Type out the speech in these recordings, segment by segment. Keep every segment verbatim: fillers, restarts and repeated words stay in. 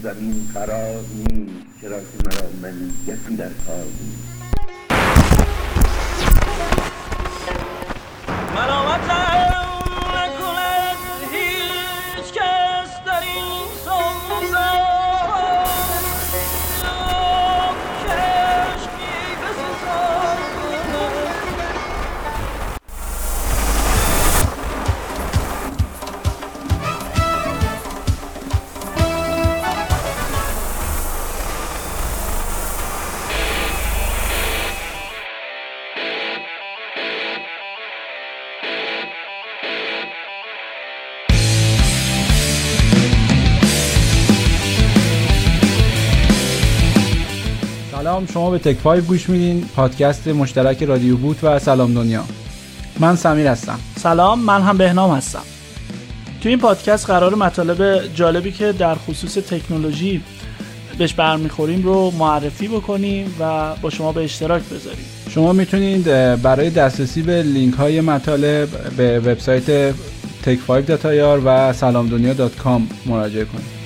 زمین قرار نیست، چرا که مرا ملیتی در کار نیست. ملامتم نکند هیچ کس در این سوزن، کشکی بسزد. سلام، شما به تک فایو گوش میدین، پادکست مشترک رادیو بوت و سلام دنیا. من سمیر هستم. سلام، من هم بهنام هستم. تو این پادکست قرار مطالب جالبی که در خصوص تکنولوژی بهش برمیخوریم رو معرفی بکنیم و با شما به اشتراک بذاریم. شما میتونید برای دسترسی به لینک های مطالب به وبسایت تک فایو دات آی آر و سلام دنیا دات کام مراجعه کنید.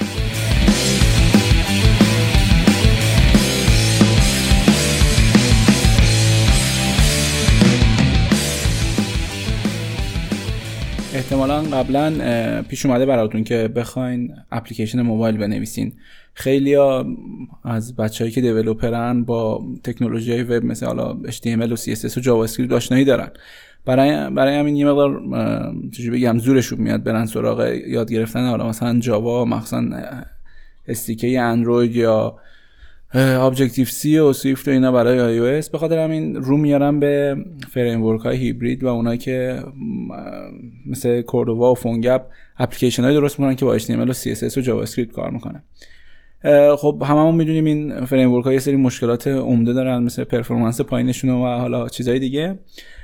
احتمالاً قبلا پیش اومده براتون که بخواین اپلیکیشن موبایل بنویسین. خیلیا از بچه‌هایی که دیولپرن با تکنولوژی‌های وب مثل حالا اچ تی ام ال و سی اس اس و جاوا اسکریپت آشنایی دارن. برای برای همین یه مقدار چجوری بگم زورشون میاد برن سراغ یاد گرفتن حالا مثلا جاوا، مثلا استیکی اندروید یا ابجکتیو سی و سویفت و اینا برای آی او اس. به خاطر همین رو میارم به فریم ورک های هیبرید و اونایی که مثل کوردووا و فونگپ اپلیکیشن های درست میکنن که با اچ تی ام ال و سی اس اس و جاوا اسکریپت کار میکنن. خب هممون میدونیم این فریم ورک ها یه سری مشکلات عمده دارن، مثل پرفورمنس پایینشون و حالا چیزای دیگه.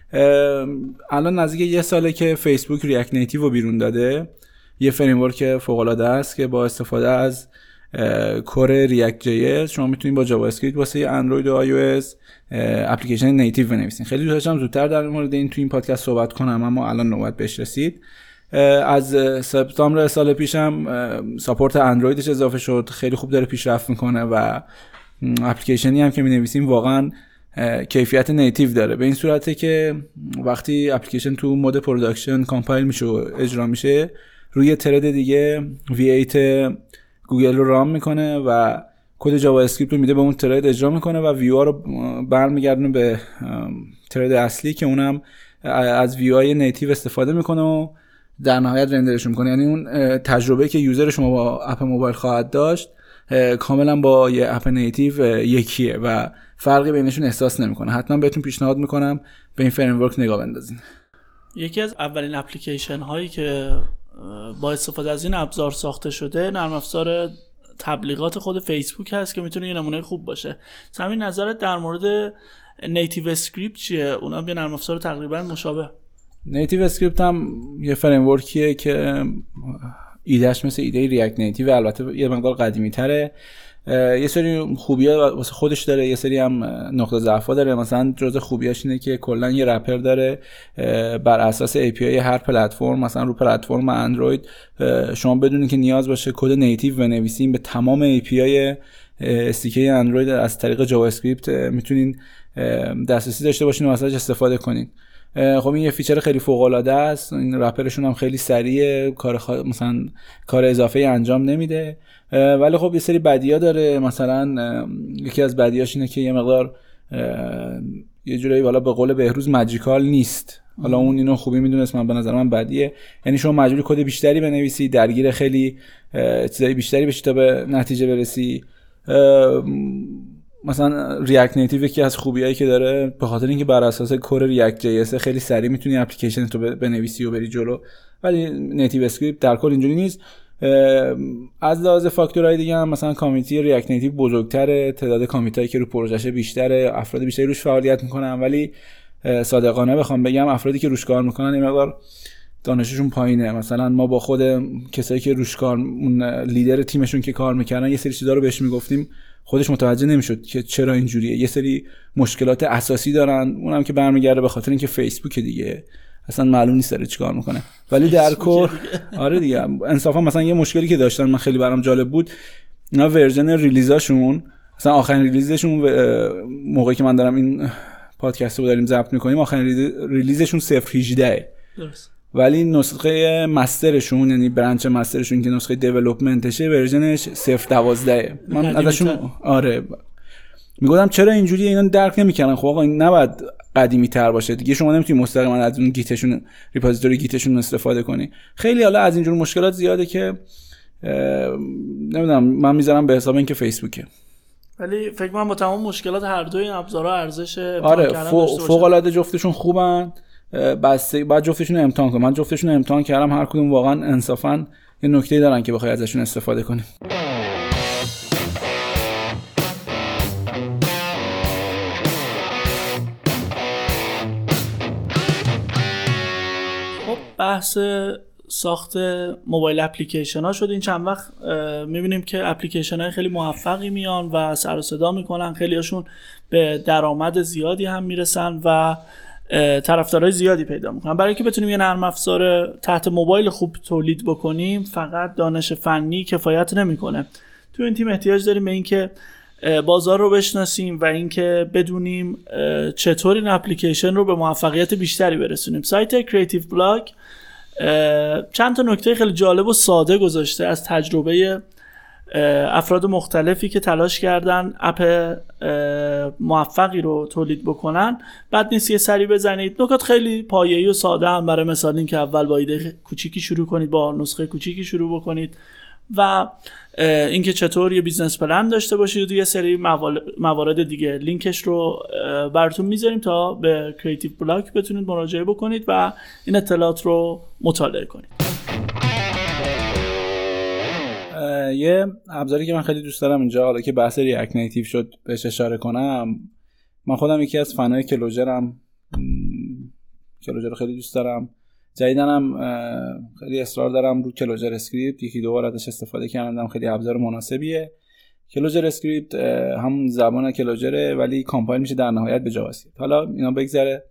الان نزدیک یه ساله که فیسبوک ریاکت نیتیو رو بیرون داده، یه فریم ورک فوق العاده است که با استفاده از کور ریاکت جی اس شما میتونید با جاوا اسکریپت واسه اندروید و آی او اس اپلیکیشن نیتیو بنویسین. خیلی دوست داشتم زودتر در مورد این تو این پادکست صحبت کنم، اما الان نوبت بهش رسید. از سپتامبر سال پیشم ساپورت اندرویدش اضافه شد، خیلی خوب داره پیشرفت میکنه و اپلیکیشنی هم که مینویسیم واقعا کیفیت نیتیو داره، به این صورته که وقتی اپلیکیشن تو مود پروداکشن کامپایل میشه و اجرا میشه روی ترد دیگه وی ایت گوگل رو رام میکنه و کد جاوا اسکریپت رو میده به اون ترید اجرا میکنه و ویو ها رو برمیگردونه به ترید اصلی که اونم از ویو های نیتیو استفاده میکنه و در نهایت رندرش میکنه. یعنی اون تجربه که یوزر شما با اپ موبایل خواهد داشت کاملا با یه اپ نیتیو یکیه و فرقی بینشون احساس نمیکنه. حتما بهتون پیشنهاد میکنم به این فریم ورک نگاه بندازین. یکی از اولین اپلیکیشن هایی که با استفاده از این ابزار ساخته شده نرم افزار تبلیغات خود فیسبوک هست که میتونه یه نمونه خوب باشه. همین نظرت در مورد نیتیو اسکریپت چیه؟ اونم یه نرم افزار تقریبا مشابه. نیتیو اسکریپت هم یه فریم ورکیه که ایدهش مثل ایده ریاکت نیتیو، البته یه مقدار قدیمی تره. یه سری خوبی‌ها واسه خودش داره، یه سری هم نقطه ضعف‌ها داره. مثلا جزء خوبیاش اینه که کلا یه رپر داره بر اساس ای پی آی هر پلتفرم. مثلا رو پلتفرم اندروید شما بدون که نیاز باشه کد نیتیو بنویسین به تمام ای پی آی استیکی اندروید از طریق جاوا اسکریپت میتونین دسترسی داشته باشین و ازش استفاده کنین. خب این یه فیچر خیلی فوق العاده است. این رپرشون هم خیلی سریعه، کار خ... مثلا کار اضافه انجام نمیده. ولی خب یه سری بدی‌ها داره. مثلا یکی از بدی‌هاش اینه که یه مقدار یه جورایی والا به قول بهروز ماجیکال نیست. حالا اون اینو خوبی میدونست، من به نظر من بدیه. یعنی شما مجبوری کد بیشتری بنویسی، درگیر خیلی چیزای بیشتری بشی تا به نتیجه برسی. مثلا ریاکت نیتیو یکی از خوبیایی که داره به خاطر اینکه بر اساس کور ریاکت جی اس خیلی سریع میتونی اپلیکیشن تو بنویسی و بری جلو، ولی نیتیو اسکریپت در کل اینجوری نیست. از لحاظ فاکتورهای دیگه هم مثلا کامیونیتی ریاکت نیتیو بزرگتره، تعداد کامیتایی که رو پروژه‌اش بیشتره، افراد بیشتری روش فعالیت میکنن. ولی صادقانه بخوام بگم افرادی که روش کار میکنن این مقدار دانششون پایینه. مثلا ما با خود کسایی که روش کار اون لیدر تیمشون که کار میکردن یه سری چیزا رو بهش میگفتیم، خودش متوجه نمیشد که چرا اینجوریه. یه سری مشکلات اساسی دارن، اونم که برمیگرده به خاطر اینکه فیسبوک دیگه اصلا معلوم نیست داره چیکار میکنه. ولی در کل آره دیگه انصافا مثلا یه مشکلی که داشتن من خیلی برام جالب بود، اینا ورژن ریلیزاشون مثلا آخرین ریلیزشون موقعی که من دارم این پادکست رو داریم ضبط میکنیم آخرین ریلیزشون صفر هجده درست، ولی نسخه مسترشون یعنی برانچ مسترشون که نسخه دیولپمنتشه ورژنش صفر دوازده. من ازشون آره میگفتم چرا اینجوری اینا درک نمیکنن. خب آقا این نباید قدیمی تر باشه دیگه، شما نمیتونی مستقیما از اون گیتشون ریپوزیتوری گیتشون استفاده کنی. خیلی حالا از اینجور مشکلات زیاده که نمیدونم من میذارم به حساب اینکه فیسبوکه، ولی فکر کنم با تمام مشکلات هر دوی این ابزارها ارزش آره فوق العاده جفتشون خوبن. بس بعد جفتشون رو امتحان کنم. من جفتشون رو امتحان کردم، هر کدوم واقعا انصافا یه نکته‌ای دارن که بخوای ازشون استفاده کنی. خب بحث ساخت موبایل اپلیکیشن ها شد. این چند وقت میبینیم که اپلیکیشن های خیلی موفقی میان و سر و صدا میکنن، خیلی هاشون به درآمد زیادی هم میرسن و طرفدارای زیادی پیدا میکنن. برای اینکه بتونیم یه نرم افزار تحت موبایل خوب تولید بکنیم فقط دانش فنی کفایت نمیکنه. تو این تیم احتیاج داریم به اینکه بازار رو بشناسیم و اینکه بدونیم چطور این اپلیکیشن رو به موفقیت بیشتری برسونیم. سایت کریتیو بلاگ چند تا نکته خیلی جالب و ساده گذاشته از تجربه افراد مختلفی که تلاش کردن اپ موفقی رو تولید بکنن. بعد نیست یه سری بزنید. نکات خیلی پایه‌ای و ساده هم، برای مثال این که اول با ایده کوچیکی شروع کنید، با نسخه کوچیکی شروع بکنید و اینکه چطور یه بیزنس پلن داشته باشید و یه سری موارد دیگه. لینکش رو براتون میذاریم تا به کریتیو بلاک بتونید مراجعه بکنید و این اطلاعات رو مطالعه کنید. یه ابزاری که من خیلی دوست دارم اینجا، حالا که بحث ریاکت نیتیو شد بهش اشاره کنم، من خودم یکی از فنای کلوجرم، کلوجر رو خیلی دوست دارم. جدیدنم خیلی اصرار دارم رو کلوجر اسکریپت، یکی دو بار ازش استفاده کردم، خیلی ابزار مناسبیه. کلوجر اسکریپت همون زبان کلوجره ولی کامپایل میشه در نهایت به جاوا اسکریپت. حالا اینا بگذره.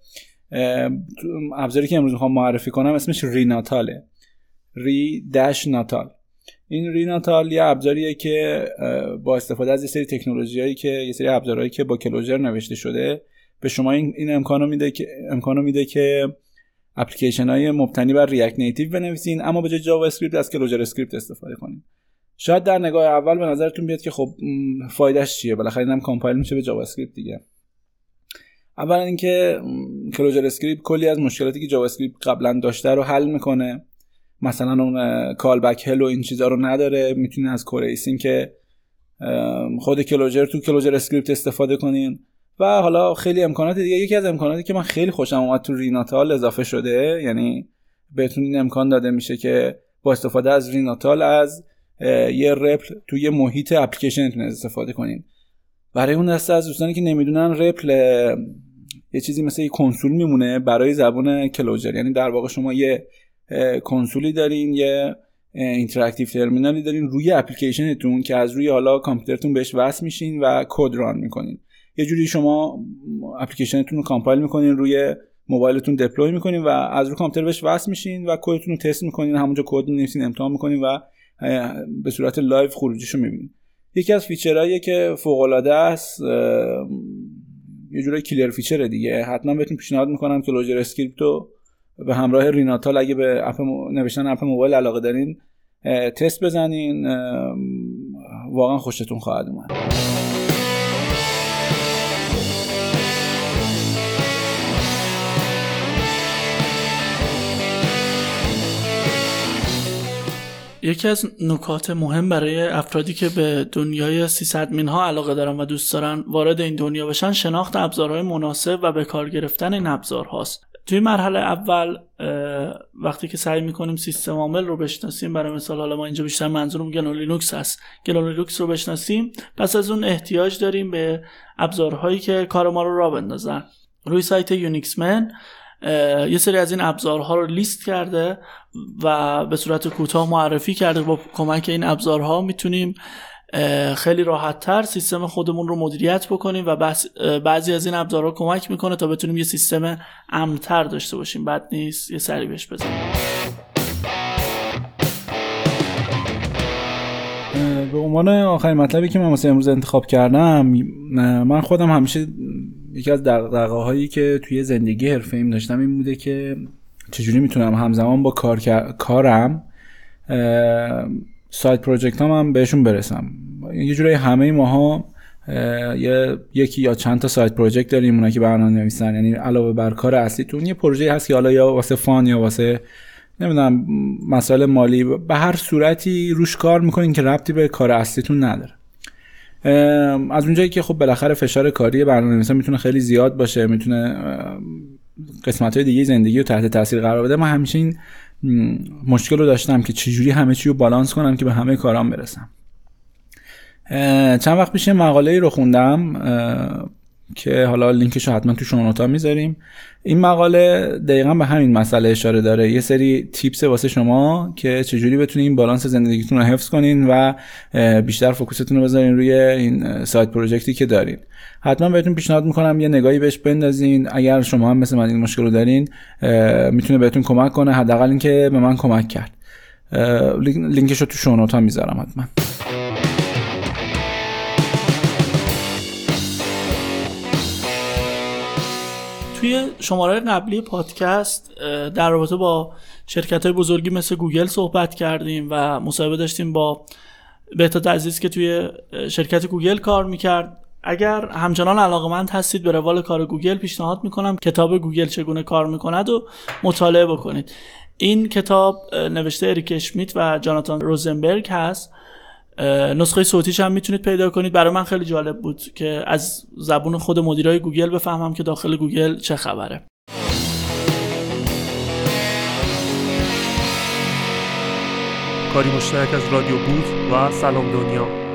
ابزاری که امروز میخوام معرفی کنم اسمش ریناتاله، ری داش ناتال. این ریناتال یه ابزاریه که با استفاده از یه سری تکنولوژیایی که یه سری ابزارهایی که با کلوجر نوشته شده به شما این, این امکانو میده که امکانو میده که اپلیکیشن های مبتنی بر ریاکت نیتیو بنویسین اما به جای جاوا اسکریپت از کلوجر اسکریپت استفاده کنین. شاید در نگاه اول به نظرتون بیاد که خب فایدهش چیه، بالاخره اینم کامپایل میشه به جاوا اسکریپت دیگه. اولا اینکه کلوجر اسکریپت کلی از مشکلاتی که جاوا اسکریپت قبلا داشته رو حل میکنه. مثلا اون کال بک هل و این چیزا رو نداره، میتونین از کور ایسین که خود کلوجر تو کلوجر اسکریپت استفاده کنین و حالا خیلی امکانات دیگه. یکی از امکاناتی که من خیلی خوشم اومد تو ریناتال اضافه شده، یعنی بهتون این امکان داده میشه که با استفاده از ریناتال از یه رپل توی یه محیط اپلیکیشنتون استفاده کنین. برای اون دسته از دوستانی که نمیدونن، رپل یه چیزی مثل یه کنسول میمونه برای زبان کلوجر، یعنی در واقع شما یه کنسولی دارین، یه اینتراکتیو ترمینالی دارین روی اپلیکیشنتون که از روی حالا کامپیوترتون بهش وصل میشین و کد ران میکنین. یه جوری شما اپلیکیشنتون رو کامپایل میکنین، روی موبایلتون دپلوی میکنین و از روی کامپیوتر بهش وصل میشین و کدتون رو تست میکنین، همونجا کد می‌نویسین، امتحان میکنین و به صورت لایو خروجیشو میبینین. یکی از فیچرهاییه که فوق العاده است، یه جوری کلیر فیچره دیگه. حتما بهتون پیشنهاد میکنم که کلوجر اسکریپت رو به همراه ریناتال اگه به اپ م... نوشتن اپ موبایل علاقه دارین تست بزنین، واقعا خوشتون خواهد اومد. یکی از نکات مهم برای افرادی که به دنیای سیسادمین ها علاقه دارن و دوست دارن وارد این دنیا بشن، شناخت ابزارهای مناسب و به کار گرفتن این ابزارهاست. توی مرحله اول وقتی که سعی میکنیم سیستم عامل رو بشناسیم، برای مثال حالا ما اینجا بیشتر منظورم گنو لینوکس هست، گنو لینوکس رو بشناسیم، پس از اون احتیاج داریم به ابزارهایی که کار ما رو راه بندازن. روی سایت یونیکس من یه سری از این ابزارها رو لیست کرده و به صورت کوتاه معرفی کرده. با کمک این ابزارها میتونیم خیلی راحت تر سیستم خودمون رو مدیریت بکنیم و بعضی از این ابزارها کمک میکنه تا بتونیم یه سیستم امن‌تر داشته باشیم. بد نیست یه سری بهش بزنیم. به عنوان آخرین مطلبی که من واسه امروز انتخاب کردم، من خودم همیشه یکی از دغدغه‌هایی که توی زندگی حرفه‌ایم داشتم این بوده که چجوری میتونم همزمان با کار کارم سایت پروژکت هم, هم بهشون برسم. یه جورایی همه ماها یه یکی یا چند تا سایت پروژکت داریم، اونا که برنامه‌نویسن، یعنی علاوه بر کار اصلیتون یه پروژه هست که حالا یا واسه فان یا واسه نمیدونم مسائل مالی، به هر صورتی روش کار میکنین که ربطی به کار اصلیتون نداره. از اونجایی که خب بالاخره فشار کاری برنامه‌نویسا میتونه خیلی زیاد باشه، میتونه قسمت‌های دیگه زندگی رو تحت تاثیر قرار بده، من همیشه این مشکل رو داشتم که چجوری همه چی رو بالانس کنم که به همه کارام برسم. چند وقت پیش مقاله‌ای رو خوندم که حالا لینکش رو حتما تو شونوتا میذاریم. این مقاله دقیقاً به همین مسئله اشاره داره، یه سری تیپس واسه شما که چجوری بتونین بالانس زندگیتون رو حفظ کنین و بیشتر فوکوستون رو بذارین روی این سایت پروژکتی که دارین. حتما بهتون پیشنهاد میکنم یه نگاهی بهش بندازین. اگر شما هم مثل من این مشکل رو دارین میتونه بهتون کمک کنه، حداقل اینکه به من کمک کرد. لینکش رو تو شونوتا میذارم حتما. توی شماره قبلی پادکست در رابطه با شرکت‌های بزرگی مثل گوگل صحبت کردیم و مصاحبه داشتیم با بهتاد عزیز که توی شرکت گوگل کار میکرد. اگر همچنان علاقه‌مند هستید به روال کار گوگل، پیشنهاد میکنم کتاب گوگل چگونه کار میکند و مطالعه بکنید. این کتاب نوشته اریک اشمیت و جاناتان روزنبرگ هست. نسخه صوتیش هم میتونید پیدا کنید. برای من خیلی جالب بود که از زبون خود مدیرای گوگل بفهمم که داخل گوگل چه خبره. کاری مشترک از رادیو بود و سلام دنیا.